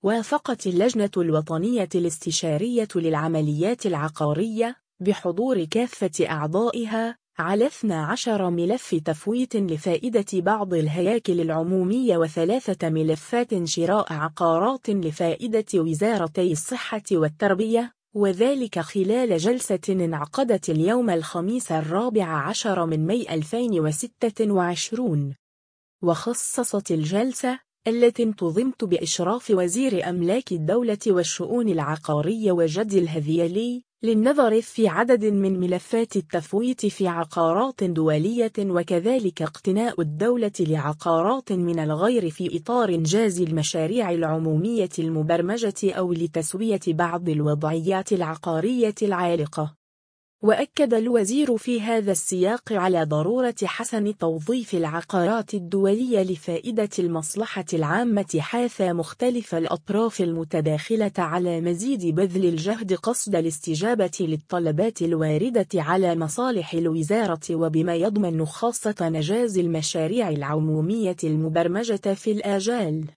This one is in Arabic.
وافقت اللجنة الوطنية الاستشارية للعمليات العقارية بحضور كافة أعضائها على 12 ملف تفويت لفائدة بعض الهياكل العمومية و3 ملفات شراء عقارات لفائدة وزارتي الصحة والتربية، وذلك خلال جلسة انعقدت اليوم الخميس 14 من ماي 2026. وخصصت الجلسة التي انتظمت بإشراف وزير أملاك الدولة والشؤون العقارية وجد الهذيلي للنظر في عدد من ملفات التفويت في عقارات دولية، وكذلك اقتناء الدولة لعقارات من الغير في إطار إنجاز المشاريع العمومية المبرمجة أو لتسوية بعض الوضعيات العقارية العالقة. وأكد الوزير في هذا السياق على ضرورة حسن توظيف العقارات الدولية لفائدة المصلحة العامة حاث مختلف الأطراف المتداخلة على مزيد بذل الجهد قصد الاستجابة للطلبات الواردة على مصالح الوزارة وبما يضمن خاصة إنجاز المشاريع العمومية المبرمجة في الآجال.